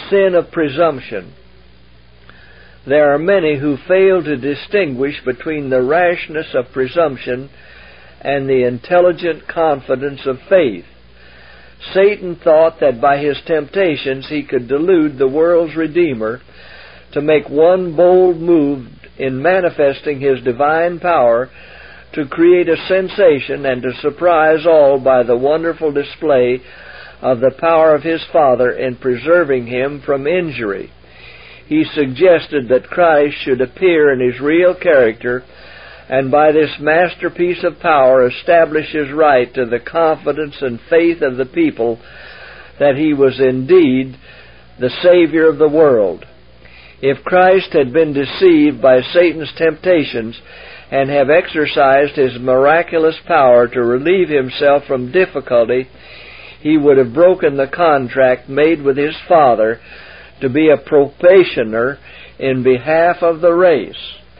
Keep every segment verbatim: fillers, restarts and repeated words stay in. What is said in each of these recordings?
sin of presumption. There are many who fail to distinguish between the rashness of presumption and the intelligent confidence of faith. Satan thought that by his temptations he could delude the world's Redeemer to make one bold move in manifesting his divine power to create a sensation and to surprise all by the wonderful display of the power of his Father in preserving him from injury. He suggested that Christ should appear in his real character and by this masterpiece of power establish his right to the confidence and faith of the people that he was indeed the Savior of the world. If Christ had been deceived by Satan's temptations and have exercised his miraculous power to relieve himself from difficulty, he would have broken the contract made with his Father to be a propitiator in behalf of the race.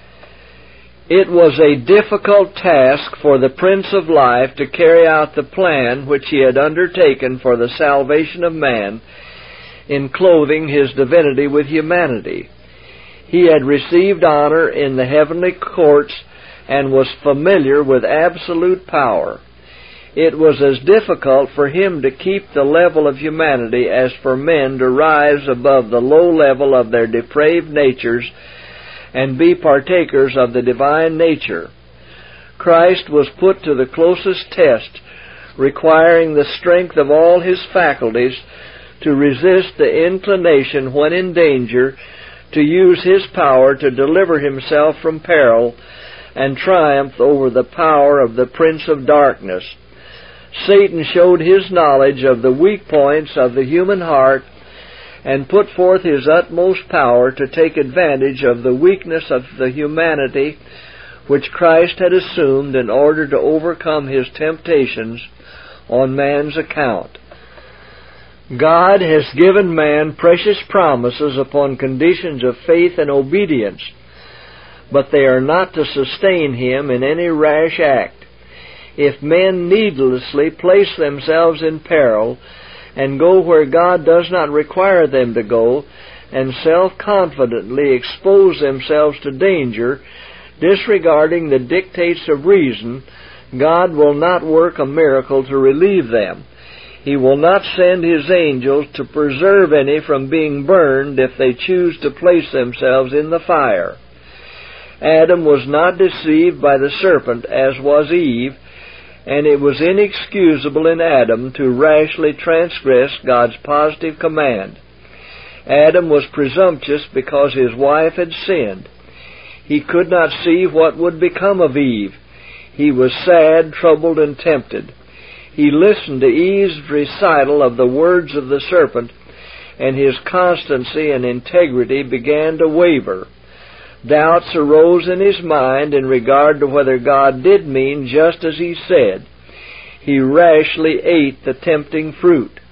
It was a difficult task for the Prince of Life to carry out the plan which he had undertaken for the salvation of man in clothing his divinity with humanity. He had received honor in the heavenly courts and was familiar with absolute power. It was as difficult for him to keep the level of humanity as for men to rise above the low level of their depraved natures and be partakers of the divine nature. Christ was put to the closest test, requiring the strength of all his faculties to resist the inclination when in danger to use his power to deliver himself from peril and triumph over the power of the Prince of Darkness. Satan showed his knowledge of the weak points of the human heart and put forth his utmost power to take advantage of the weakness of the humanity which Christ had assumed in order to overcome his temptations on man's account. God has given man precious promises upon conditions of faith and obedience, but they are not to sustain him in any rash act. If men needlessly place themselves in peril and go where God does not require them to go, and self-confidently expose themselves to danger, disregarding the dictates of reason, God will not work a miracle to relieve them. He will not send his angels to preserve any from being burned if they choose to place themselves in the fire. Adam was not deceived by the serpent, as was Eve, and it was inexcusable in Adam to rashly transgress God's positive command. Adam was presumptuous because his wife had sinned. He could not see what would become of Eve. He was sad, troubled, and tempted. He listened to Eve's recital of the words of the serpent, and his constancy and integrity began to waver. Doubts arose in his mind in regard to whether God did mean just as he said. He rashly ate the tempting fruit.